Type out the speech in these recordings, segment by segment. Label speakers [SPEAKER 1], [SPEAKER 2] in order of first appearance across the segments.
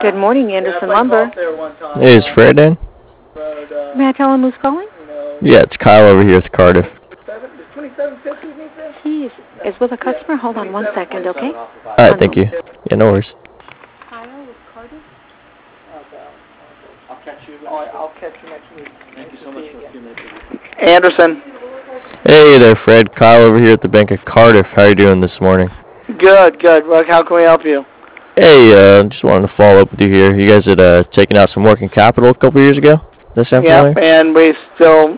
[SPEAKER 1] Good morning, Anderson Lumber.
[SPEAKER 2] Hey, is Fred in?
[SPEAKER 1] May I tell him who's calling?
[SPEAKER 2] Yeah, it's Kyle over here with Cardiff.
[SPEAKER 1] He is with a customer. Hold on 1 second, okay?
[SPEAKER 2] All right, thank you. Yeah, no worries.
[SPEAKER 1] Kyle with Cardiff?
[SPEAKER 3] I'll catch you next week. Thank you so much for a few minutes. Anderson.
[SPEAKER 2] Hey there, Fred. Kyle over here at the Bank of Cardiff. How are you doing this morning?
[SPEAKER 3] Good. Well, how can we help you?
[SPEAKER 2] Hey, just wanted to follow up with you here. You guys had taken out some working capital a couple years ago? Does that sound familiar?
[SPEAKER 3] And we still,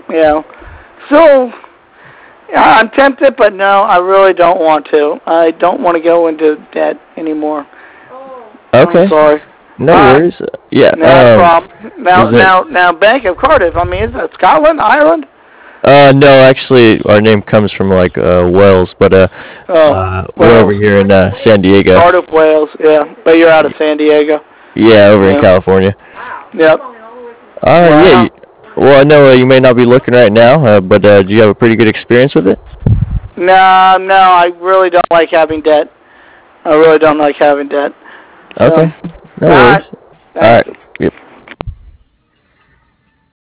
[SPEAKER 3] I'm tempted, but no, I really don't want to. I don't want to go into debt anymore.
[SPEAKER 2] Okay.
[SPEAKER 3] I'm sorry.
[SPEAKER 2] No worries. Yeah.
[SPEAKER 3] No problem. Now, Bank of Cardiff. I mean, is it Scotland, Ireland?
[SPEAKER 2] No, actually, our name comes from like Wales, but we're over here in San Diego.
[SPEAKER 3] Cardiff, Wales. Yeah, but you're out of San Diego.
[SPEAKER 2] Yeah, over in California.
[SPEAKER 3] Yep.
[SPEAKER 2] Yeah. Well, I know you may not be looking right now, but do you have a pretty good experience with it?
[SPEAKER 3] No, I really don't like having debt. I really don't like having debt.
[SPEAKER 2] Okay. No worries. All right.